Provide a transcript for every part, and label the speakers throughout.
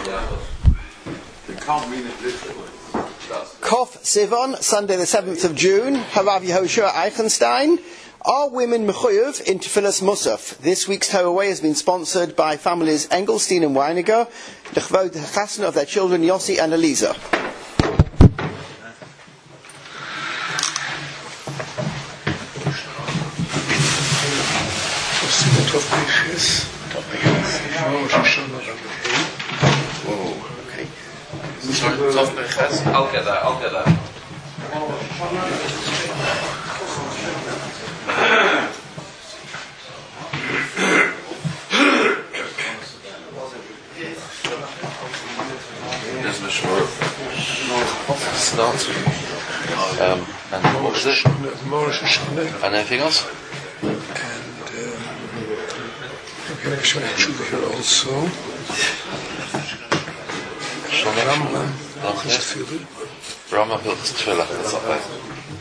Speaker 1: You can't mean it literally.
Speaker 2: Kof Sivan, Sunday the 7th of June, Harav Yehoshua Eichenstein. Are women mechuyev in Tefillas Musaf? This week's Torah Way has been sponsored by families Engelstein and Weiniger, the Chvod Chasna of their children Yossi and Eliza.
Speaker 3: I'll get that. There's Mishmur. Start. And what was it? And anything else?
Speaker 4: And I'm sure here also.
Speaker 3: Rama Hilchos Tefillah, that's not bad.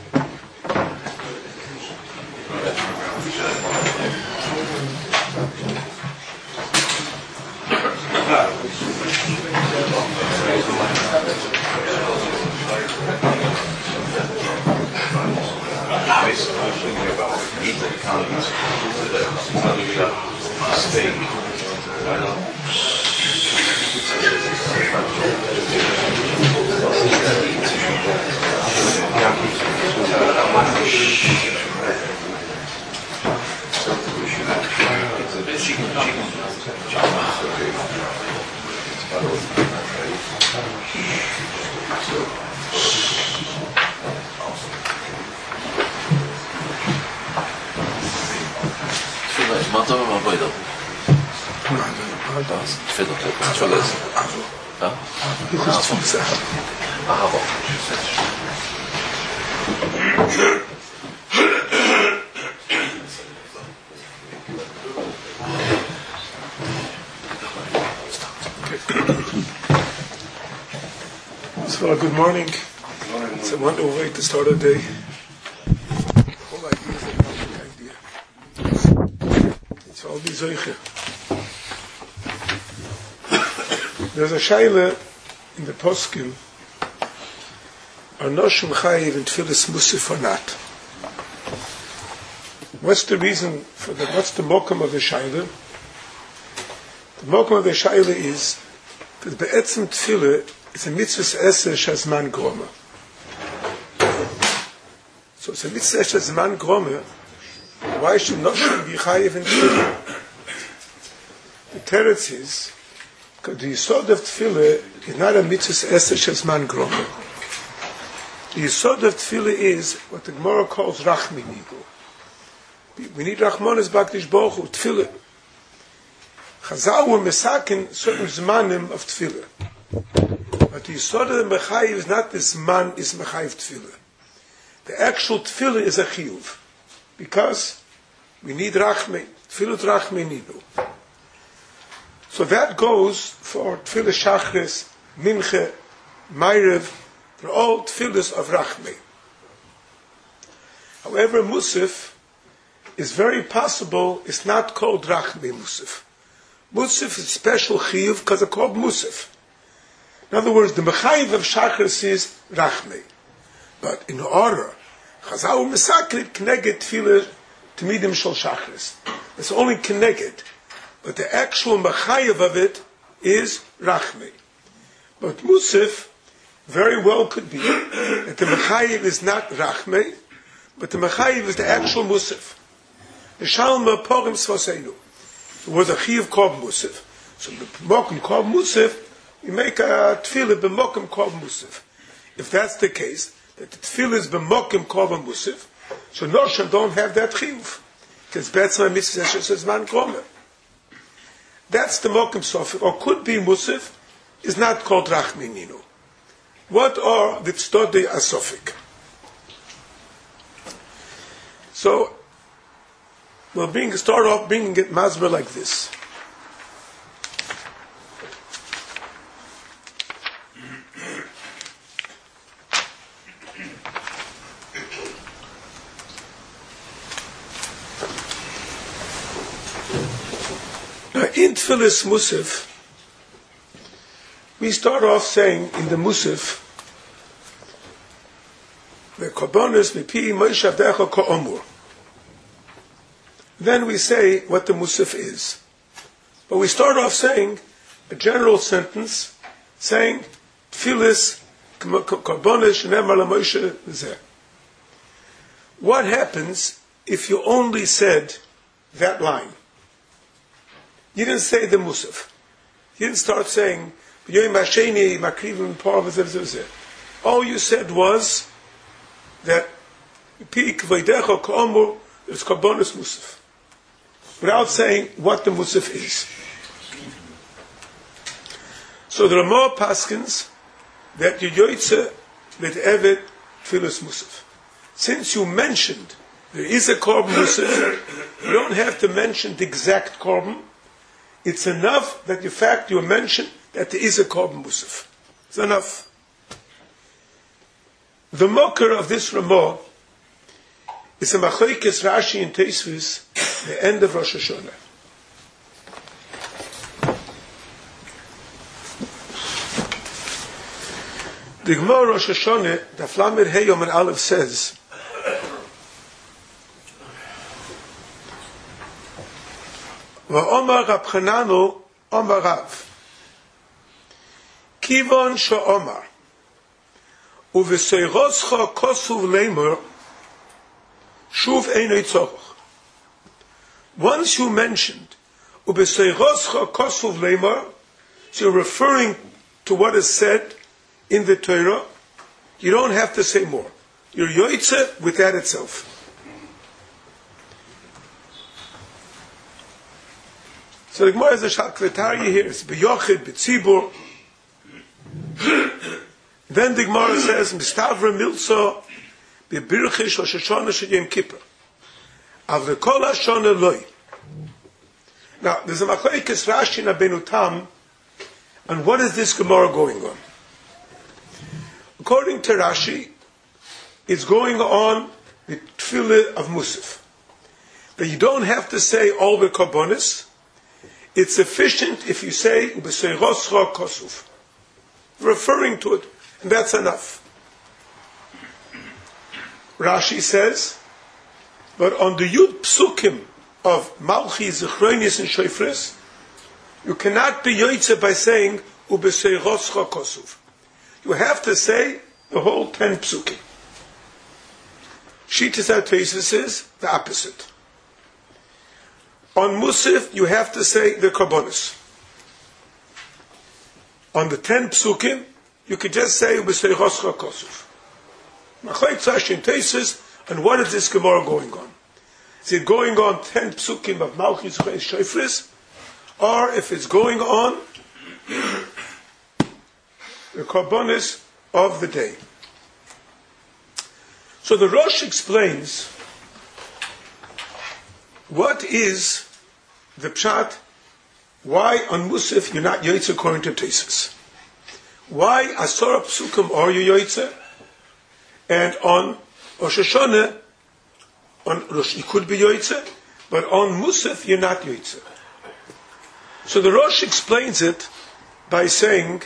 Speaker 1: Basically, thinking about eating candies, steak,
Speaker 4: So, good morning. It's a wonderful way to start a day. Whole idea is a wonderful idea. It's all be zoiche. There's a shaila in the poskim. Are noshim chayiv in tefillas musaf or not? What's the reason for that? What's the mokum of the shaila? The mokum of the shaila is that be'etzem tefillah it's a mitzvah eser shazman groma. So it's a mitzvah shazman groma. Why should noshim be chayiv in tefillah? The teretz is because the yisod of tefillah is not a mitzvah eser shazman groma. The yisod of tefillah is what the Gemara calls rachmi nigu. We need rachmanis b'akdish baruch hu tefillah. Chazal were mesakin certain zmanim of tefillah. But the yisod of the mechayiv is not this man is mechayiv tefillah. The actual tefillah is a chiyuv. Because we need rachmi. Tefillah rachmi nigu. So that goes for tefillah shachris, minche, ma'ariv. They're all tefillahs of rachmi. However, musaf is very possible. It's not called rachmi musaf. Musaf is special chiyuv because it's called musaf. In other words, the mechayiv of shachris is rachmi. But in order, chazal mesakrit kneged tefillah tmidim shel shachris. It's only kneged. But the actual mechayiv of it is rachmi. But musaf very well could be that the mechayiv is not rachmi, but the mechayiv is the actual musaf. The shalma porim svaseinu. It was a chiyuv called musaf. So the mokum called musaf, we make a tefillah b'mokum called musaf. If that's the case, that the tefillah is b'mokum called musaf, so nosha don't have that chiyuv. Because betzma mitzvah says man kromer. That's the mokum sofik, or could be musaf, is not called rachmi ninu. What are the tztodei asofik? So, we'll start off bringing it masber like this. Now, in Tfilis Musaf, We start off saying in the Musaf, the Korbanos mipi Moshe Avdecha ka'omur. Then we say what the Musaf is. But we start off saying a general sentence, saying Tfilis Korbanos shenemar laMoshe zeh. What happens if you only said that line? You didn't say the Musaf. You didn't start saying all you said was that it's Korbanos Musaf, without saying what the Musaf is. So the Ramah paskins that you yoytze with Evet Tfilis Musaf. Since you mentioned there is a Korban Musaf, you don't have to mention the exact Korban. It's enough that the fact you mentioned that there is a Korban Musaf. It's enough. The mocker of this Ramah is a Machlokes Rashi and Tosfos, the end of Rosh Hashanah. The Gemara Rosh Hashanah, the Flamed Heyom and Aleph says, Va'omar Rab Chananu Omar Rav Kivon Sha'omar Uv'seiroscha kosuv leimer Shuv einoi tzorach. Once you mentioned Uv'seiroscha kosuv leimer, so you're referring to what is said in the Torah, you don't have to say more. You're yoytze with that itself. So the Gemara is a Shalkvetari here. It's B'yochid, B'tzibur. Then the Gemara says, Mistavra Milso, B'birchish Rosh Hashanah Sheyem Kippur. Avrekol Hashanah Loi. Now, there's a Machlokes Rashi and Rabbeinu Tam, and what is this Gemara going on? According to Rashi, it's going on the Tefillah of Musaf. That you don't have to say all the Korbanos. It's sufficient if you say B'seiroscha kosuv, referring to it, and that's enough. Rashi says, but on the Yud Psukim of Malchi, Zichronis, and Shofres, you cannot be yoytze by saying B'seiroscha kosuv. You have to say the whole 10 Psukim. Shitas HaTosfos is the opposite. On Musaf, you have to say the Korbanos. On the 10 Psukim, you could just say B'seiroscha kosuv. Machlokes Rashi and Tosfos, and what is this Gemara going on? Is it going on 10 Psukim of Malchus Shofres, or if it's going on the Korbanos of the day? So the Rosh explains what is the pshat, why on Musaf you're not yoytze according to Tosfos. Why Asara Psukim are you yoytze, and on Rosh Hashanah, you could be yoytze, but on Musaf you're not yoytze. So the Rosh explains it by saying,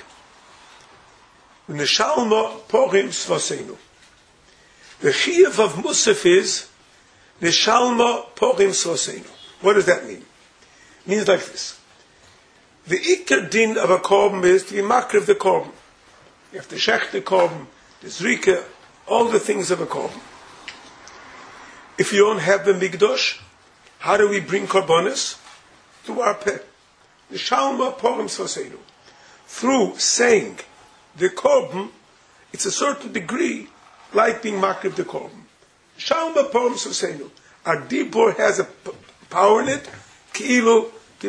Speaker 4: Neshalma porim svasenu. The chiyuv of Musaf is Neshalma porim svasenu. What does that mean? It means like this. The ikar din of a korban is to be makriv the korban. You have to shech the korban, the zrika, all the things of a korban. If you don't have the migdosh, how do we bring korbanos? Through our peh. The shalma porim svasenu. Through saying the korban, it's a certain degree like being makriv the korban. Shalma porim svasenu. Our dibur has a power in it. However, the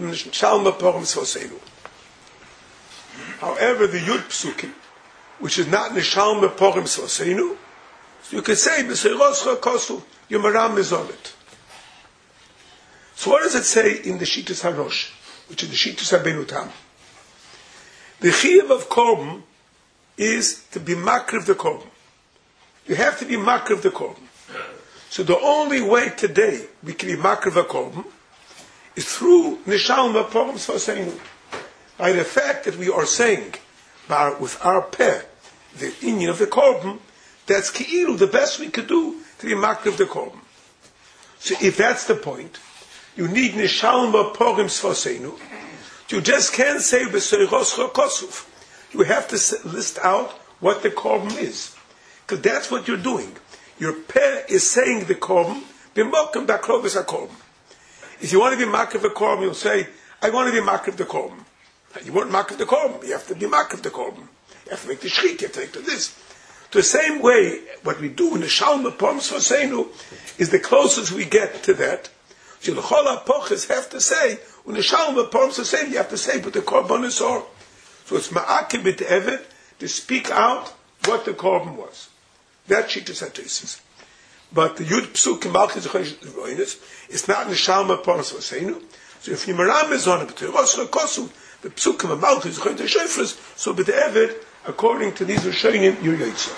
Speaker 4: Yud Psukim, which is not Nishalma Porim Svasenu, so you can say B'seiroscha kosuv, your maram is on it. So what does it say in the Shitas HaRosh, which is the Shitas HaBeinu Tam? The chiyuv of korban is to be makriv the korban. You have to be makriv the korban. So the only way today we can be makriv a korban is through Nishalma Porim Svasenu. By the fact that we are saying with our peh, the inyan of the korban, that's ki'ilu, the best we could do to be makriv of the korban. So if that's the point, you need nishalma porim sfosenu. You just can't say b'soiroscha kosuf. You have to list out what the korban is, because that's what you're doing. Your peh is saying the korban b'mokim b'akrovis hakorban. If you want to be makriv the korban, you'll say, I want to be makriv the korban. You weren't makriv the korban. You have to be makriv the korban. You have to make the shchit. You have to make this. The same way, what we do in the Shalom Porim Sfosenu is the closest we get to that. So the Chol HaPoches have to say, in the Shalom Porim Sfosenu, you have to say, but the korban is all. So it's ma'akim bit evet to speak out what the korban was. That Shittas HaTosis. But the Yud Psuk in Malchus Roinus is not in the Shalom Porim Sfosenu. So if you maram is on it, but the Rosh Kosu, the Psuk in Malchus Roinus, so bit evet, according to these Rishonim, you're Yotzah.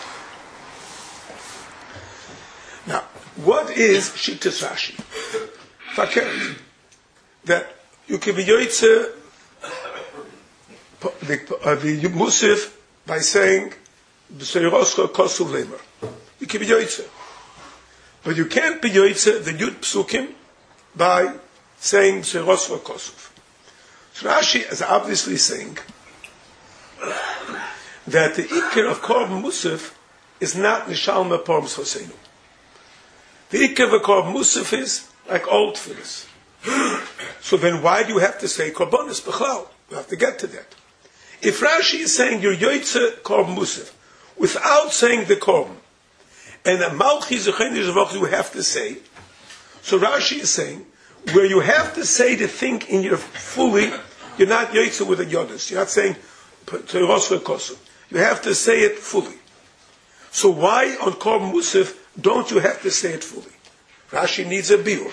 Speaker 4: Now, what is Shittas Rashi? Fakir, that you can be Yotzah the Musaf by saying B'Seiroscha Kosuv Lemer. You can be Yotzah. But you can't be Yotzah the Yud Psukim by saying B'Seiroscha Kosuv. So Rashi is obviously saying that the Iker of Korban Musaf is not Nishalma Porim Sfosenu. The Iker of Korban Musaf is like old tefillas. So then why do you have to say Korbanos B'chlal? We have to get to that. If Rashi is saying you're Yotzeh Korban Musaf without saying the Korban, and the Malchi Zechen Yizvach you have to say, so Rashi is saying where you have to say the thing in your fully, you're not Yotzeh with a Yodas. You're not saying Teiroscha Kosu. You have to say it fully. So why on Korban Musaf don't you have to say it fully? Rashi needs a biur.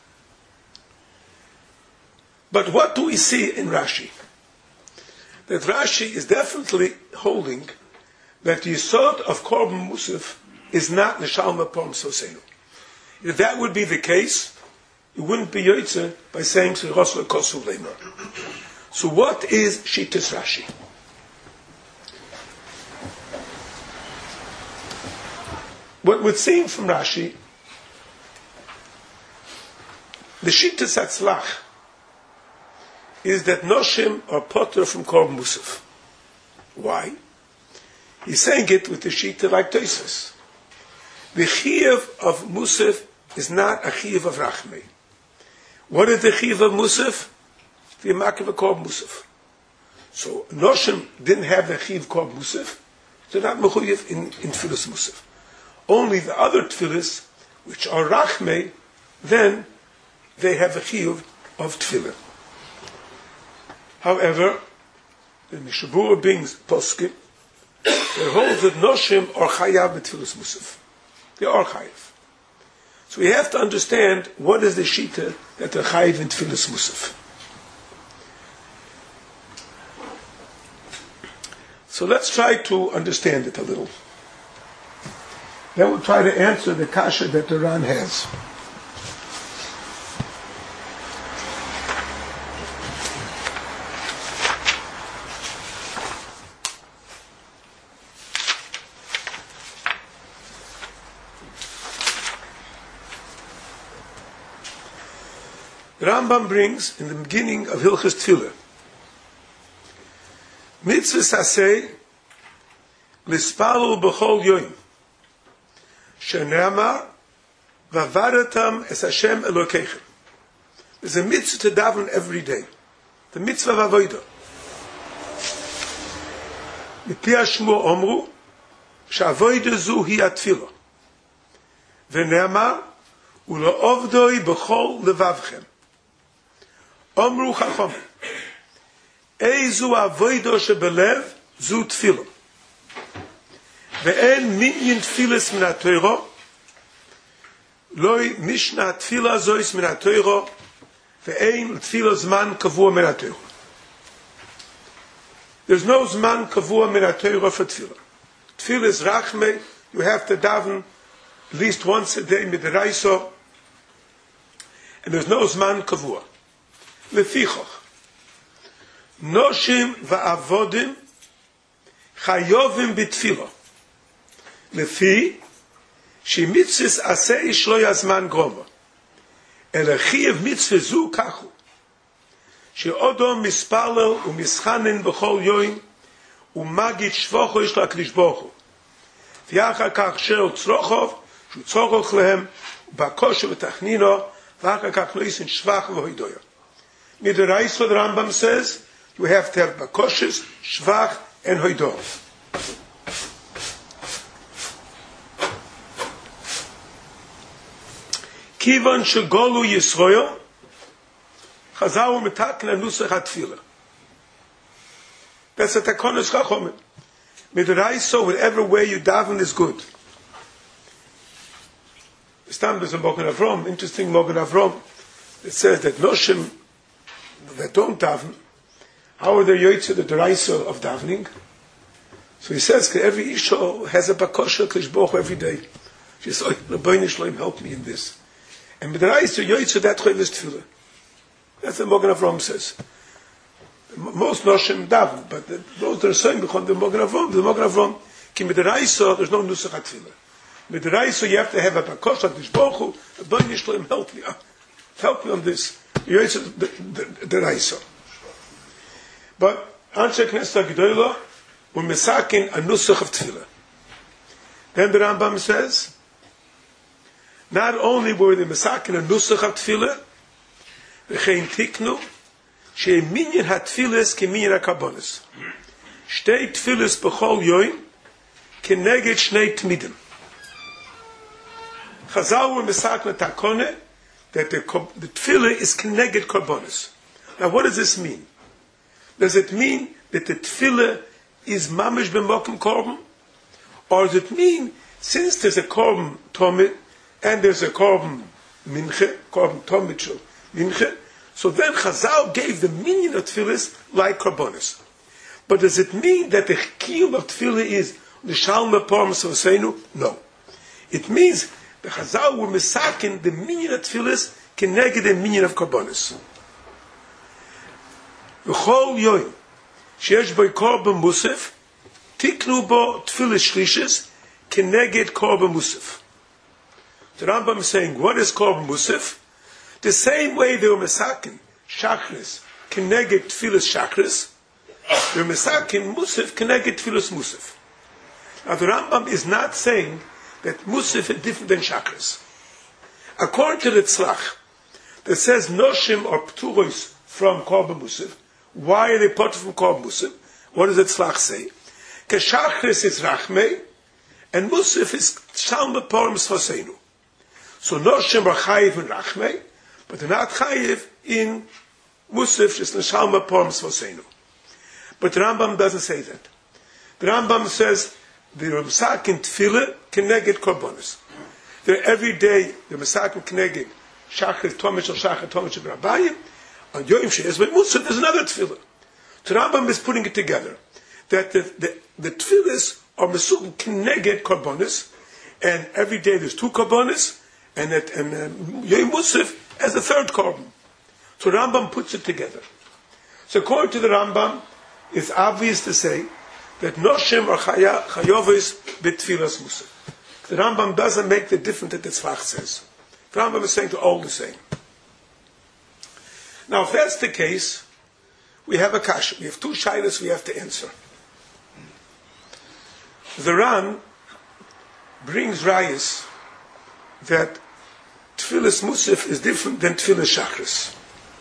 Speaker 4: But what do we see in Rashi? That Rashi is definitely holding that the yesod of Korban Musaf is not Nishalma Porim Sfosenu. If that would be the case, you wouldn't be Yotzeh by saying Seiroscha Kosu Lemer. So what is Shittas Rashi? What we're seeing from Rashi, the Shittas Hatzlach is that Noshim are potter from Korban Musaf. Why? He's saying it with the Shitta like Tosfos. The Chiyuv of Musaf is not a Chiyuv of Rachmei. What is the Chiyuv of Musaf? The Makiv of Korban Musaf. So Noshim didn't have the Chiyuv Korban Musaf. They're not Mechuyev in Tfilas Musaf. Only the other Tfilas, which are Rachmei, then they have a Chiyuv of Tfilah. However, the Mishabura brings Poskim, they hold that Noshim are Chayav b'Tfilas Musaf. They are Chayav. So we have to understand what is the Shita that they're Chayav in Tfilas Musaf. So let's try to understand it a little. Then we'll try to answer the kasha that the Ran has. The Rambam brings in the beginning of Hilchos Tefillah, Mitzvah Saseh Lispalu B'chol Yoim Shene'amar V'avadatam Es Hashem Elokeichem. There's a mitzvah to daven every day. The mitzvah of Avodah. Mipi Hashmo Omru Sh'avodah zu hi atfilah. V'ne'amar U'la'ovdoi B'chol Levavchem. Omru Chacham Eizu avodo shebelev zu tefillah ve'en minyan tfilas min ha'Torah loy mishna tefillah zois min ha'Torah ve'en tefillah zman kavua min ha'Torah. There's no zman kavua min ha'Torah for tefillah. Tefillah is rachmei. You have to daven at least once a day midiraisa, and there's no zman kavua. Lefichach Noshim va'avodim Chayovim b'tfilo. Lefi, shemitzvahs aseh ish lo yazman groma. Ele chiyev mitzvah zu kachu. She'odom mispalel u'mischanin b'chol yoim u'magit shvocho ish l'akdish bochu. V'yachar kach she'o tzrochov shu tzoroch lehem u'bakoshe v'tachnino v'achar kach lo isin shvach v'hoidoyo. Midoraiso, the Rambam says, you have to have bakoshes, shvach, and hoidoh. Kivan shegolu Yisroel, Chazal u'metakna nusach hatfilah. That's a takonos chachomim. Midoraiso, whatever way you daven is good. Stam is a Mogen Avrom, interesting Mogen Avrom. It says that Noshim that don't daven, how are they yoytze the deraisa of davening? So he says, every Isha has a bakosha klishboch every day. She says, Rabbeinu Shloim, help me in this. And the deraisa yoytze that choyves tefillah. That's what Mogen Avrom says. Most Noshim daven, but those that are saying b'chon the Mogen Avrom, ki mit deraisa, there's no nusach tefillah. With deraisa, you have to have a bakosha klishboch. Rabbeinu Shloim, help me on this. The Raisa. But Anshe Knesset Gedola u'mesakin a nusach of tefillah. Then the Rambam says, not only were they mesakin a nusach of tefillah, v'chein tiknu she'minyan ha-tefillas keminyan ha-karbonis. Shtei tefillas b'chol yoim keneged shnei tmidim. Chazal were mesakin takone that the tefillah is connected karbonis. Now, what does this mean? Does it mean that the tefillah is mamish b'mokum korban, or does it mean since there's a korban tomit and there's a korban minche, korban tomit minche, so then Chazal gave the meaning of tefillah like karbonis. But does it mean that the kiyum of tefillah is the shalma parmas of seinu? No. It means the Chazal were misakin the minyan of tefillas keneged the minyan of karbonis. V'chol yoyim sheyesh bo korban musaf tiknu bo tefillas shlishis keneged korban musaf. The Rambam is saying, what is korban musaf? The same way they were misakin shachris keneged tefillas shachris, they were misakin musaf keneged tefillas musaf. Now the Rambam is not saying that Musaf is different than Shakras. According to the Tzlach, that says Noshim or Pturos from Korban Musaf, why are they put from Korban Musaf? What does the Tzlach say? Because Shakras is Rachmei, and Musaf is Shalma Porms Foseinu. So Noshim are Chayiv in Rachmei, but they're not Chayiv in Musaf, is Shalma Porms Foseinu. But the Rambam doesn't say that. The Rambam says, the Masakin Tefillah Keneged Korbonis. They're every day, the Masakin Keneged Shachar Tomich or Shachar Tomich of Rabbayim. On Yoim She'ez Beit Mutzah, there's another Tefillah. So Rambam is putting it together. That the Tefillahs are Masuk Keneged Korbonis, and every day there's two Korbonis, and Yoim Musaf as the third Korban. So Rambam puts it together. So according to the Rambam, it's obvious to say that Noshim or Chayovis b'tfilas musaf. The Rambam doesn't make the difference that the Tzlach says. The Rambam is saying they're all the same. Now, if that's the case, we have a kasha. We have two shaylas we have to answer. The Ran brings rayas that tfilas musaf is different than tfilas shachris.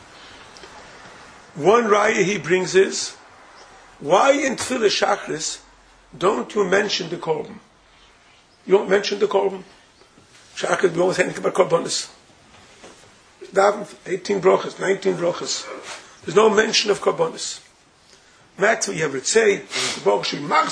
Speaker 4: One raya he brings is, why in Tefillah Shachris don't you mention the Korban? You don't mention the Korban. Shachris, we don't say anything about Korbanos. Daven, 18 brachas, 19 brachas. There's no mention of Korbanos. That's what you have to say, but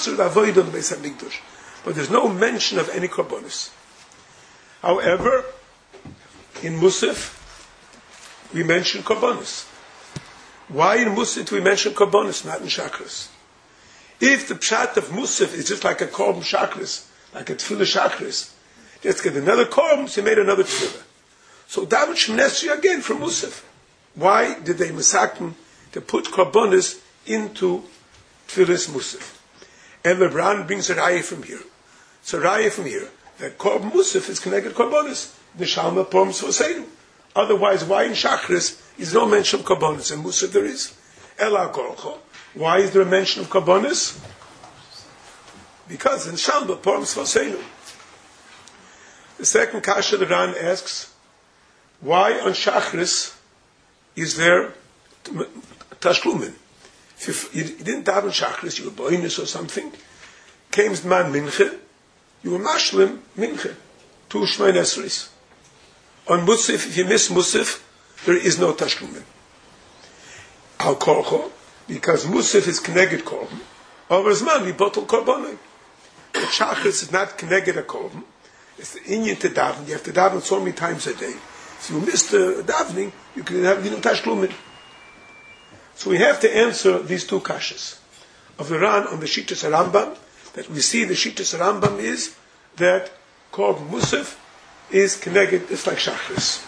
Speaker 4: there's no mention of any Korbanos. However, in Musaf, we mention Korbanos. Why in Musaf we mention Korbanos, not in Shachris? If the pshat of Musaf is just like a Korban Shachris, like a Tefillah Shachris, just get another Korban, so he made another Tefillah. So David Shemnesri again from Musaf. Why did they masakin to put Korbanos into Tefillah's Musaf? And the Ran brings a raya from here. It's a raya from here that Korban Musaf is connected to Korbanos. The Shalma Poms Foseinu. Otherwise, why in Shachris is no mention of Korbanos? And Musaf there is. Ela Korcho. Why is there a mention of Korbanos? Because in Shalma Poms Foseinu. The second kasha the Ran asks, why on Shachris is there Tashlumin? If you didn't daven Shachris, you were boinus or something, came man Minche, you were mashlim Minche, 2 Shmein Esris. On Musaf, if you miss Musaf, there is no Tashlumin. Al Korcho, because Musaf is Keneged Korban, over Zman, we bottle Korbanoi. But Shachris is not Keneged a Korban, it's the Inyan to daven, you have to daven so many times a day. If you miss the davening, you can have Tashlumin. So we have to answer these 2 kashas of the Ran on the Shittas Rambam. That we see the Shittas Rambam is that Korban Musaf is connected. It's like Shachris.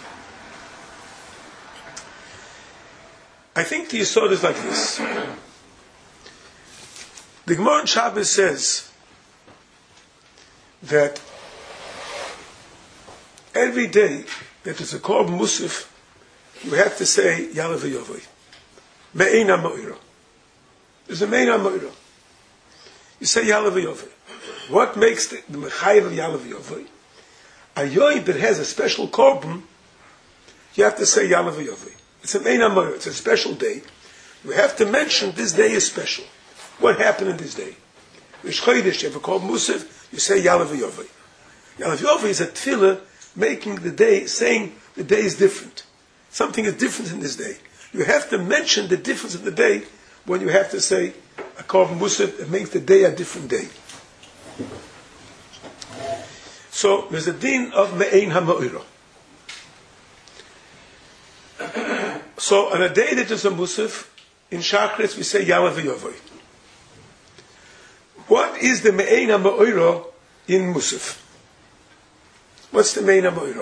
Speaker 4: I think the Yisod is like this. The Gemara in Shabbos says that every day that there's a Korban Musaf, you have to say Yalav V'Yovoi. Me'ein ha'mo'ira. There's a me'ein ha'mo'ira. You say Yalav V'Yovoi. What makes the Mechayev of Yalav V'Yovoi? A yoy that has a special korban, you have to say Yalav V'Yovoi. It's a me'ein ha'mo'ira. It's a special day. You have to mention this day is special. What happened in this day? Rish Chodesh, you have a korban musaf, you say Yalav V'Yovoi. Yalav V'Yovoi is a tefillah making the day, saying the day is different. Something is different in this day. You have to mention the difference of the day when you have to say a korban musaf that makes the day a different day. So there's a din of me'ein ha'mo'ira. So on a day that is a musaf, in Shachris we say Yalav V'Yovoi. What is the me'ein ha'mo'ira in musaf? What's the me'ein ha'mo'ira?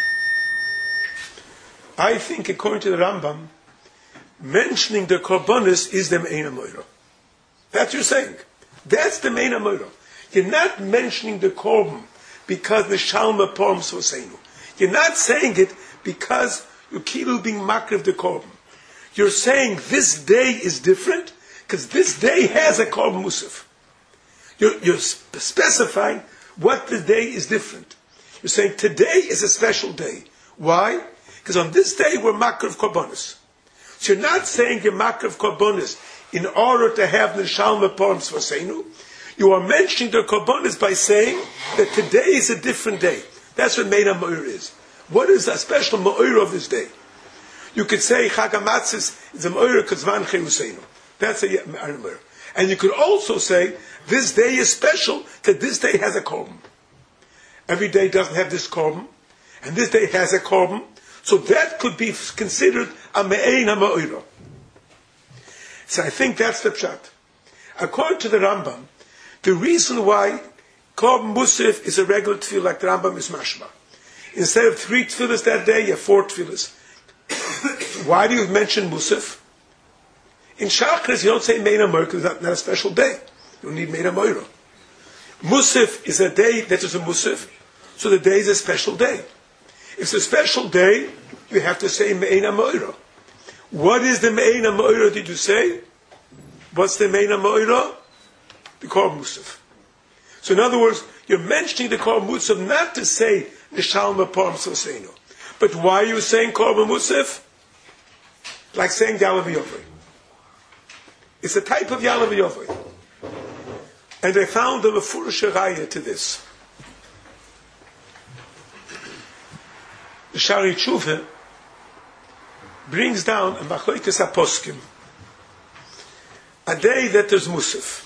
Speaker 4: I think according to the Rambam, mentioning the korbanos is the me'ein ha'mo'ira. That's what you're saying. That's the me'ein ha'mo'ira. You're not mentioning the korban because the shalma poms foseinu. You're not saying it because you keep being makriv of the korban. You're saying this day is different because this day has a korban musaf. You're specifying what the day is different. You're saying today is a special day. Why? Because on this day we're makriv korbanos. So you're not saying you're makriv korbanos in order to have the shalma poms foseinu. You are mentioning the korbanos by saying that today is a different day. That's what me'ein ha'mo'ira is. What is a special mo'ira of this day? You could say Chag HaMatzos is a mo'ira k'zman cheruseinu. That's a mo'ira. And you could also say this day is special because this day has a korban. Every day doesn't have this korban, and this day has a korban. So that could be considered a me'ein ha'mo'ira. So I think that's the pshat. According to the Rambam, the reason why korban musaf is a regular tefillah like the Rambam is mashma. Instead of 3 tefillahs that day, you have 4 tefillahs. Why do you mention musaf? In Shachris, you don't say me'ein ha'mo'ira because it's not a special day. You don't need me'ein ha'mo'ira. Musaf is a day that is a musaf, so the day is a special day. If it's a special day, you have to say me'ein ha'mo'ira. What is the me'ein ha'mo'ira did you say? What's the me'ein ha'mo'ira? The korban musaf. So in other words, you're mentioning the korban musaf not to say the shalma poms foseinu. But why are you saying korban musaf? Like saying Yalav V'Yovoi. It's a type of Yalav V'Yovoi. And I found a mefurish raya to this. The Shari Tshuva brings down a machlokes haposkim, a day that there's musaf.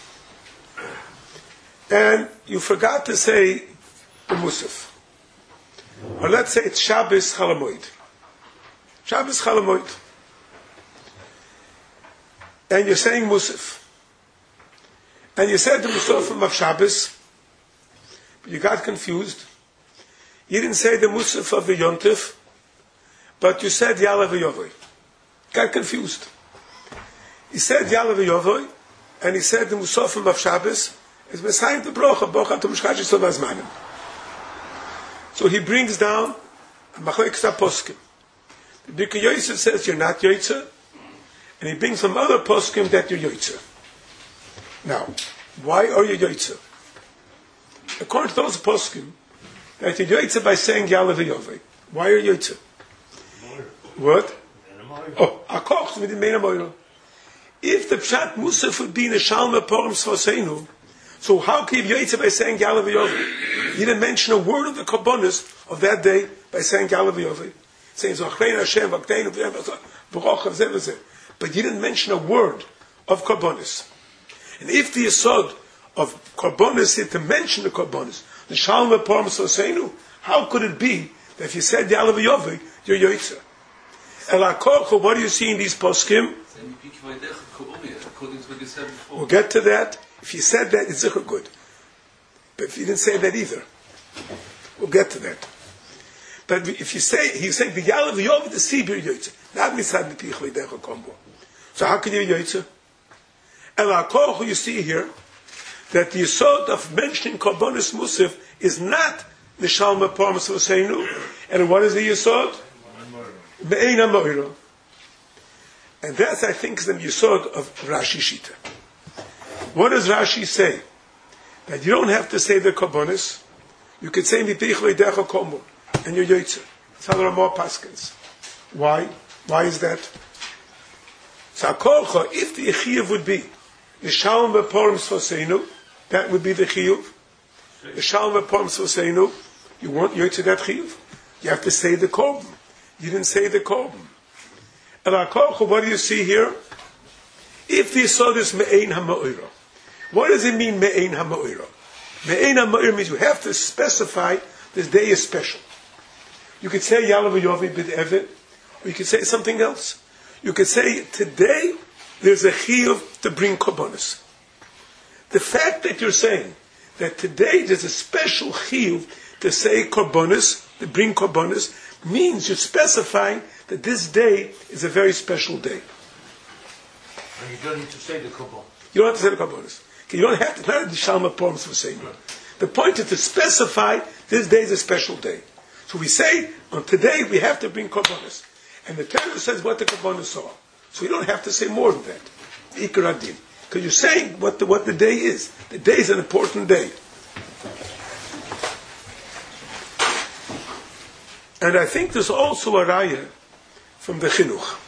Speaker 4: And you forgot to say the musaf. Or let's say it's Shabbos Chalamoid. Shabbos Chalamoid. And you're saying musaf. And you said the musafim of Shabbos, but you got confused. You didn't say the musaf of the Yontif, but you said Yalav V'Yovoi. Got confused. He said Yalav V'Yovoi, and he said the musafim of Shabbos, It's Messiah the Brocha, Brocha to Mishkash Yisrael Vazmanim. So he brings down a Machlekes HaPoskim. The Birkei Yosef says you're not Yoitzer, and he brings some other Poskim that you're Yoitzer. Now, why are you Yoitzer? According to those Poskim, that you're Yoitzer by saying Yalav Yovei. Why are you Yoitzer? What? Oh, Akoch with the Meina Moira. If the Pshat Musaf would be in a Shalma Porum Svaseinu, so how can you Yoitzer by saying Yalav Yovei? You didn't mention a word of the Korbanos of that day by saying Yalav Yovei. Saying Zochrein Hashem, Vakteinu, V'rochav Zeh V'zeh. But you didn't mention a word of Korbanos. And if the Yesod of Korbanos is to mention the Korbanos, the Shalma Porum Svaseinu, how could it be that if you said Yalav Yovei, you're Yoitzer? Elakocho, what do you see in these poskim? We'll get to that. If you said that, it's zikr good. But if you didn't say that either, we'll get to that. But if you say, he's saying the Yalav Yovei, the Sibir Yoitzer, not Misad B'Pichvei Decha Kombo. So how can you be Yoitzer? Elakocho, you see here that the yesod of mentioning Korbanos Musaf is not the Shalma Porum Svaseinu. And what is the yesod? Me'ein HaMoira. And that, I think, is the yesod of Rashi Shita. What does Rashi say? That you don't have to say the Korbanos. You could say Mipich V'Decha Komo, and you're Yoitzer. That's how there are more paskins. Why? Why is that? So if the Chiyuv would be the Shalom Porum Svaseinu, that would be the Chiyuv. The Shalom Porum Svaseinu, you want Yoitzer that Chiyuv. You have to say the Korban. You didn't say the Korban. And what do you see here? If the Yesod is Me'ein HaMoira, what does it mean Me'ein HaMoira? Me'ein HaMoira means you have to specify this day is special. You could say Yalav Yovei B'Evet, or you could say something else. You could say today there's a chiyuv to bring korbanos. The fact that you're saying that today there's a special chiyuv to say korbanos, to bring korbanos, means you're specifying that this day is a very special day.
Speaker 5: And you don't need to say the korban.
Speaker 4: You don't have to say the korbanos. You don't have to. Not the Shalma Porum for saying that. The point is to specify this day is a special day. So we say on today we have to bring korbanos. And the Torah says what the Korbanos are. So you don't have to say more than that. Ikar Adin. Because you're saying what the day is. The day is an important day. And I think there's also a raya from the Chinuch.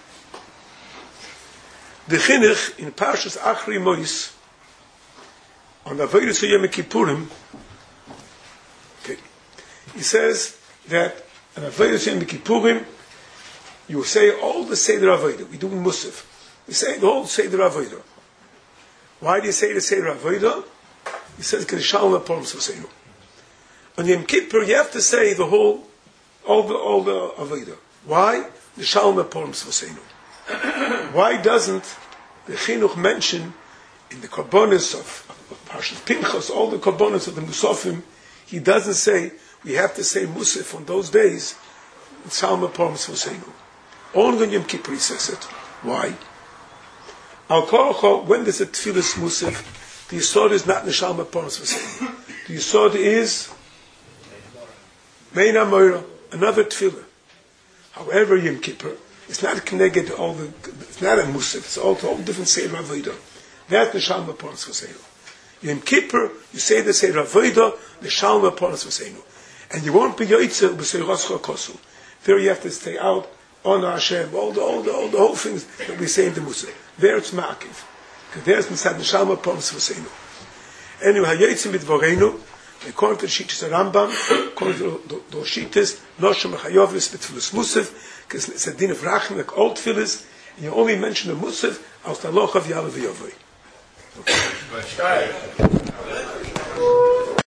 Speaker 4: The Chinuch in Parshas Achri Mois on the Avodas Yom Kippurim, okay, he says that on Avodas Yom Kippurim you say all the Seder Avodah. We do Musaf. We say the whole Seder Avodah. Why do you say the Seder Avodah? He says, "Because Shalom Porum Svaseinu." On Yom Kippur, you have to say the whole, all the Avodah. Why? The Shalom Porum Svaseinu. Why doesn't the Chinuch mention in the Korbanos of Parshas Pinchas, all the Korbanos of the Musafim, he doesn't say we have to say Musaf on those days. Shalom Porum Svaseinu. Only on Yom Kippur he says it. Why? Al Korocho, when there's a Tfilas Musaf, the Yisod is not Neshama Poros V'Seinu. The Yisod is Mein HaMoira, another Tfilah. However, Yom Kippur, it's not connected to all the, it's not a Musaf, it's all different Seder Avodah. That's Neshama Poros V'Seinu. Yom Kippur, you say the Seder Avodah, Neshama Poros V'Seinu. And you won't be Yoitzer B'Seiroscha Kosu. There you have to stay out. On Hashem, all the whole things that we say in the Musaf. There it's Ma'akiv. Because there's Misad Neshama Porum Svaseinu. Anyway, Hayotzim B'Dvorenu, according to the Shittas Rambam, according to the Shittas, Noshem Chayovis B'Tfilas Musaf, because it's a din of Rachim, like all Tfilas, and you only mention the Musaf, aus der Loch of Yalav Yovei. Okay.